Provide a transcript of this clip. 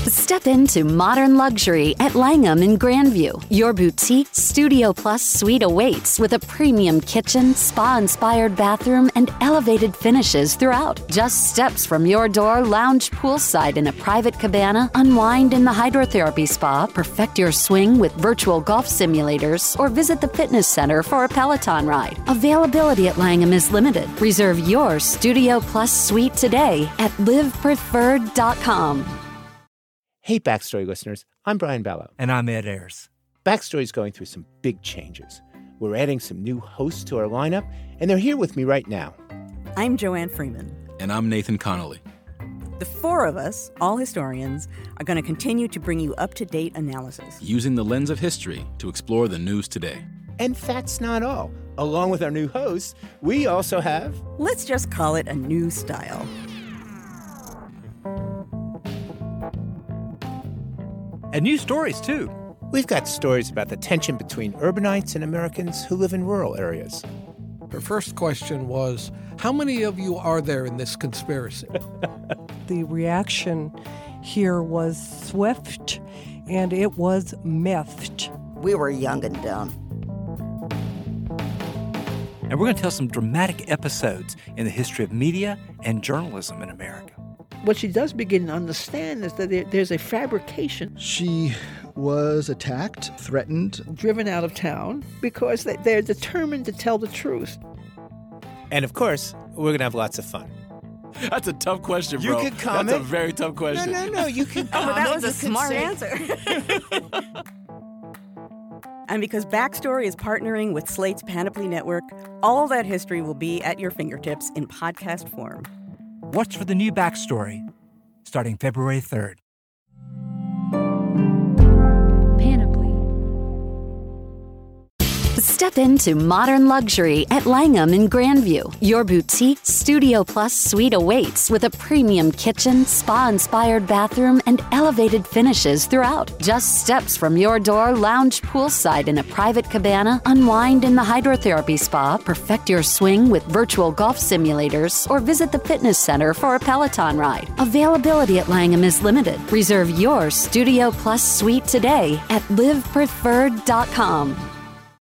Step into modern luxury at Langham in Grandview. Your boutique Studio Plus suite awaits with a premium kitchen, spa-inspired bathroom, and elevated finishes throughout. Just steps from your door, lounge poolside in a private cabana, unwind in the hydrotherapy spa, perfect your swing with virtual golf simulators, or visit the fitness center for a Peloton ride. Availability at Langham is limited. Reserve your Studio Plus suite today at livepreferred.com. Hey, Backstory listeners, I'm Brian Ballo. And I'm Ed Ayers. Backstory is going through some big changes. We're adding some new hosts to our lineup, and they're here with me right now. I'm Joanne Freeman. And I'm Nathan Connolly. The four of us, all historians, are going to continue to bring you up-to-date analysis. Using the lens of history to explore the news today. And that's not all. Along with our new hosts, we also have... Let's just call it a new style. And new stories, too. We've got stories about the tension between urbanites and Americans who live in rural areas. Her first question was, how many of you are there in this conspiracy? The reaction here was swift, and it was miffed. We were young and dumb. And we're going to tell some dramatic episodes in the history of media and journalism in America. What she does begin to understand is that there's a fabrication. She was attacked, threatened, driven out of town because they're determined to tell the truth. And of course, we're going to have lots of fun. That's a tough question, bro. You can comment. That's a very tough question. No, you can comment. Oh, that was a smart answer. And because Backstory is partnering with Slate's Panoply Network, all that history will be at your fingertips in podcast form. Watch for the new Backstory, starting February 3rd. Step into modern luxury at Langham in Grandview. Your boutique Studio Plus suite awaits with a premium kitchen, spa-inspired bathroom, and elevated finishes throughout. Just steps from your door, lounge poolside in a private cabana, unwind in the hydrotherapy spa, perfect your swing with virtual golf simulators, or visit the fitness center for a Peloton ride. Availability at Langham is limited. Reserve your Studio Plus suite today at livepreferred.com.